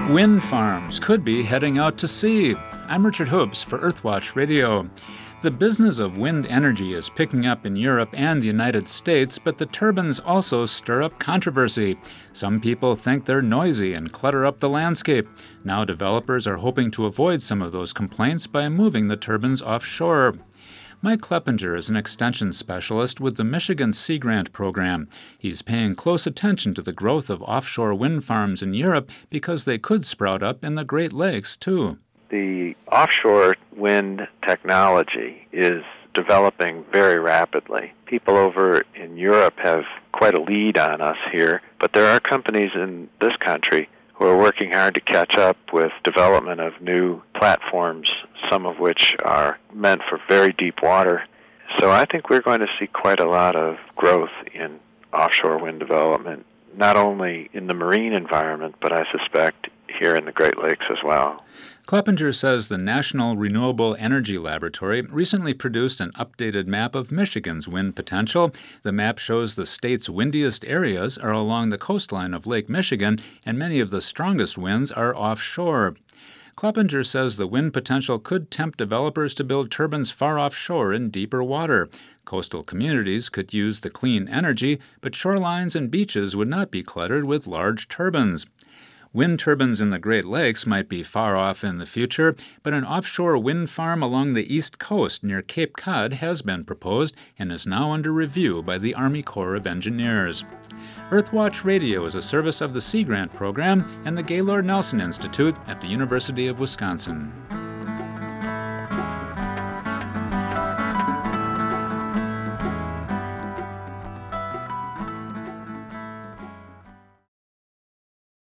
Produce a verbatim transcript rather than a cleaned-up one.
Wind farms could be heading out to sea. I'm Richard Hoopes for Earthwatch Radio. The business of wind energy is picking up in Europe and the United States, but the turbines also stir up controversy. Some people think they're noisy and clutter up the landscape. Now developers are hoping to avoid some of those complaints by moving the turbines offshore. Mike Kleppinger is an extension specialist with the Michigan Sea Grant Program. He's paying close attention to the growth of offshore wind farms in Europe because they could sprout up in the Great Lakes, too. The offshore wind technology is developing very rapidly. People over in Europe have quite a lead on us here, but there are companies in this country who are working hard to catch up with development of new platforms, some of which are meant for very deep water. So I think we're going to see quite a lot of growth in offshore wind development, not only in the marine environment, but I suspect here in the Great Lakes as well. Kleppinger says the National Renewable Energy Laboratory recently produced an updated map of Michigan's wind potential. The map shows the state's windiest areas are along the coastline of Lake Michigan, and many of the strongest winds are offshore. Kleppinger says the wind potential could tempt developers to build turbines far offshore in deeper water. Coastal communities could use the clean energy, but shorelines and beaches would not be cluttered with large turbines. Wind turbines in the Great Lakes might be far off in the future, but an offshore wind farm along the east coast near Cape Cod has been proposed and is now under review by the Army Corps of Engineers. Earthwatch Radio is a service of the Sea Grant Program and the Gaylord Nelson Institute at the University of Wisconsin.